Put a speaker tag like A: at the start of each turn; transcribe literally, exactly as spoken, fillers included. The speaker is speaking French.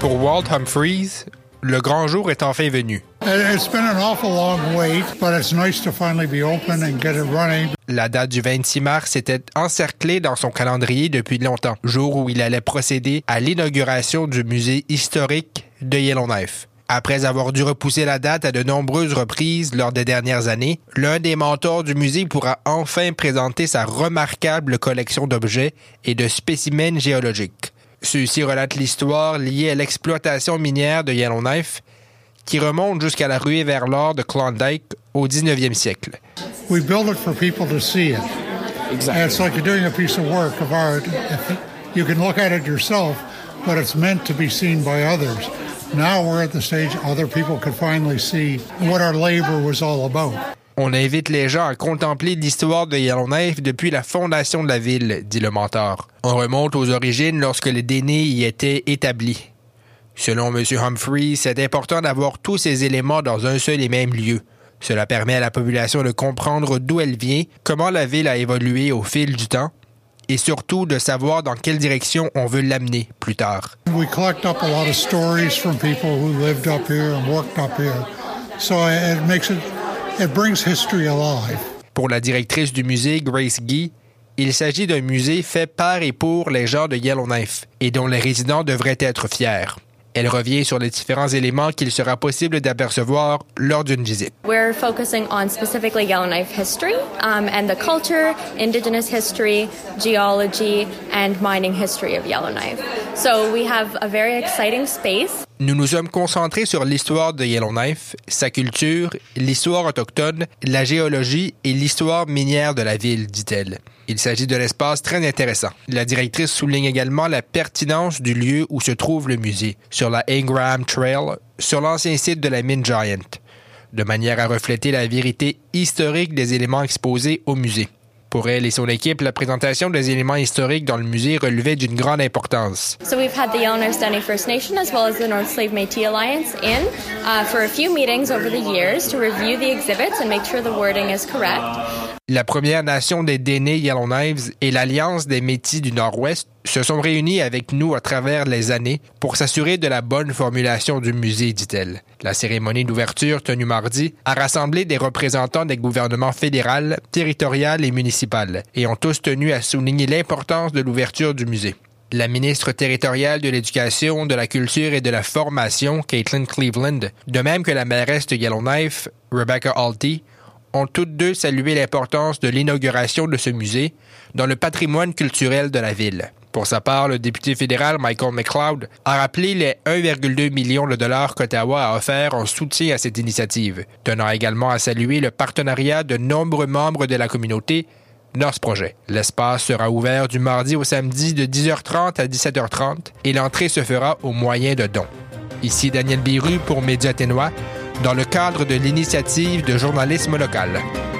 A: Pour Walt Humphries, le grand jour est enfin venu.
B: It's been an awful long wait, but it's nice to finally be open and get it running.
A: La date du vingt-six mars était encerclée dans son calendrier depuis longtemps, jour où il allait procéder à l'inauguration du musée historique de Yellowknife. Après avoir dû repousser la date à de nombreuses reprises lors des dernières années, l'un des mentors du musée pourra enfin présenter sa remarquable collection d'objets et de spécimens géologiques. Ceux-ci relatent l'histoire liée à l'exploitation minière de Yellowknife, qui remonte jusqu'à la ruée vers l'or de Klondike au dix-neuvième siècle.
B: We build it for people to see it.
A: Exactly.
B: And it's like you're doing a piece of work, of art. You can look at it yourself, but it's meant to be seen by others. Now we're at the stage other people could finally see what our labor was all about.
A: On invite les gens à contempler l'histoire de Yellowknife depuis la fondation de la ville, dit le mentor. On remonte aux origines lorsque les Dénés y étaient établis. Selon M. Humphries, c'est important d'avoir tous ces éléments dans un seul et même lieu. Cela permet à la population de comprendre d'où elle vient, comment la ville a évolué au fil du temps, et surtout de savoir dans quelle direction on veut l'amener plus tard.
B: We collect up a lot of stories from people who lived up here and worked up here. So it makes it It brings history alive.
A: Pour la directrice du musée, Grace Guy, il s'agit d'un musée fait par et pour les gens de Yellowknife et dont les résidents devraient être fiers. Elle revient sur les différents éléments qu'il sera possible d'apercevoir lors d'une visite.
C: We're focusing on specifically Yellowknife history um, and the culture, indigenous history, geology, and mining history of Yellowknife. So we have a very exciting space.
A: Nous nous sommes concentrés sur l'histoire de Yellowknife, sa culture, l'histoire autochtone, la géologie et l'histoire minière de la ville, dit-elle. Il s'agit de l'espace très intéressant. La directrice souligne également la pertinence du lieu où se trouve le musée, sur la Ingraham Trail, sur l'ancien site de la mine Giant, de manière à refléter la vérité historique des éléments exposés au musée. Pour elle et son équipe, la présentation des éléments historiques dans le musée relevait d'une grande importance.
C: So we've had the Yellowknife Dene First Nation as well as the North Slave Métis Alliance in uh, for a few meetings over the years to review the exhibits and make sure the wording is correct.
A: La Première Nation des Dénés Yellowknives et l'Alliance des Métis du Nord-Ouest se sont réunis avec nous à travers les années pour s'assurer de la bonne formulation du musée, dit-elle. La cérémonie d'ouverture tenue mardi a rassemblé des représentants des gouvernements fédéral, territorial et municipal et ont tous tenu à souligner l'importance de l'ouverture du musée. La ministre territoriale de l'Éducation, de la Culture et de la Formation, Caitlin Cleveland, de même que la mairesse de Yellowknife, Rebecca Alty, ont toutes deux salué l'importance de l'inauguration de ce musée dans le patrimoine culturel de la ville. Pour sa part, le député fédéral Michael McLeod a rappelé les un virgule deux million de dollars qu'Ottawa a offert en soutien à cette initiative, tenant également à saluer le partenariat de nombreux membres de la communauté dans ce projet. L'espace sera ouvert du mardi au samedi de dix heures trente à dix-sept heures trente et l'entrée se fera au moyen de dons. Ici Daniel Biru pour Média Ténois, dans le cadre de l'initiative de journalisme local.